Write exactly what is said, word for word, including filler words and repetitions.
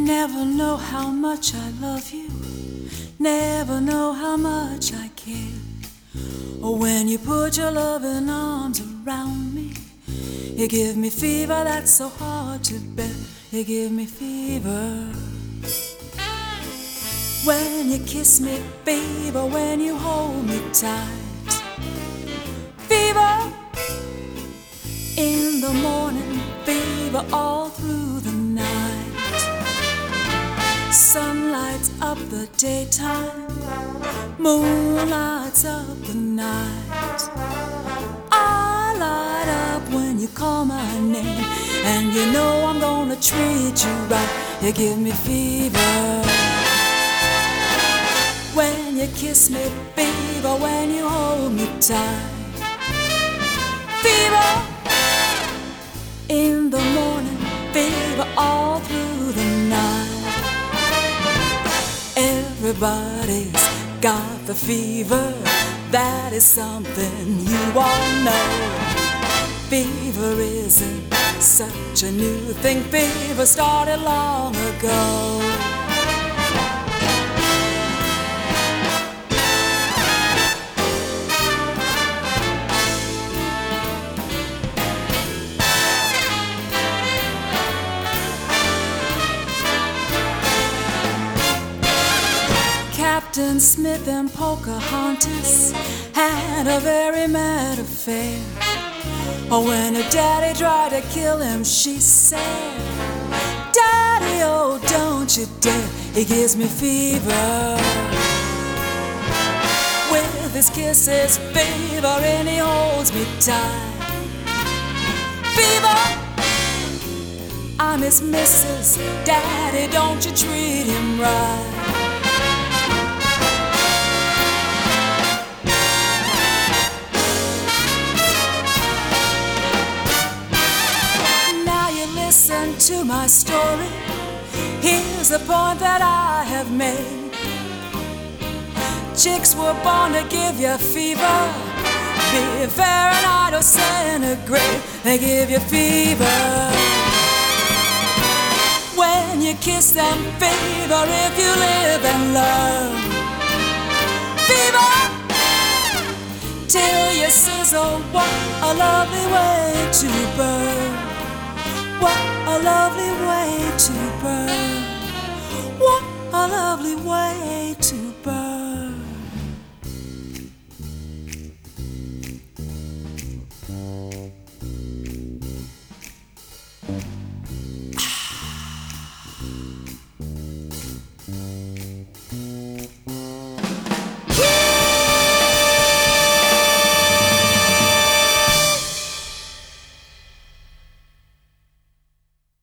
Never know how much I love you, never know how much I care. Or when you put your loving arms around me, you give me fever that's so hard to bear. You give me fever. When you kiss me, fever, when you hold me tight. Fever in the morning, fever all through the night. Sun lights up the daytime, moon lights up the night. I light up when you call my name, and you know I'm gonna treat you right. You give me fever. When you kiss me, fever, when you hold me tight. Fever in the morning, fever all through the night. Everybody's got the fever, that is something you all know. Fever isn't such a new thing, fever started long ago. Captain Smith and Pocahontas had a very mad affair. Oh, when her daddy tried to kill him, she said, Daddy, oh, don't you dare, he gives me fever. With his kisses, fever, and he holds me tight. Fever, I'm his missus, Daddy, don't you treat him right. Listen to my story, here's the point that I have made. Chicks were born to give you fever, be it Fahrenheit or centigrade, they give you fever. When you kiss them, fever, if you live and learn. Fever, till you sizzle, what a lovely way to burn. What a lovely way